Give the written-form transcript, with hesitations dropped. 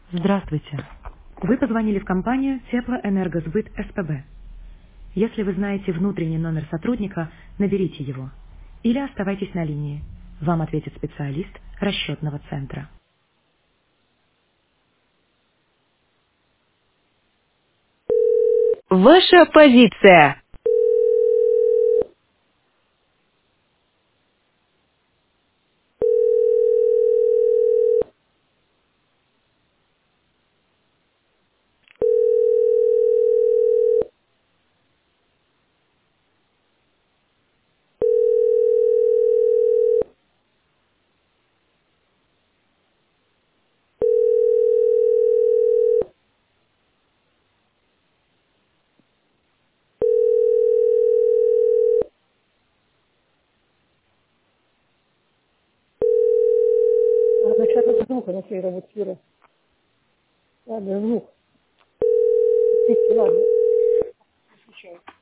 Здравствуйте. Вы позвонили в компанию Теплоэнергосбыт СПБ. Если вы знаете внутренний номер сотрудника, наберите его. Или оставайтесь на линии. Вам ответит специалист расчетного центра. Ваша позиция. Начальник звука на своей работе, Кира. Ладно, звук. Ладно.